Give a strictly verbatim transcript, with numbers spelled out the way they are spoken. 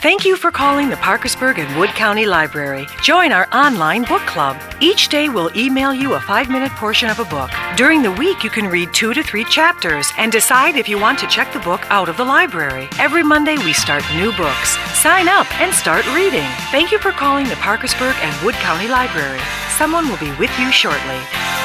Thank you for calling the Parkersburg and Wood County Library. Join our online book club. Each day we'll email you a five-minute portion of a book. During the week, you can read two to three chapters and decide if you want to check the book out of the library. Every Monday, we start new books. Sign up and start reading. Thank you for calling the Parkersburg and Wood County Library. Someone will be with you shortly.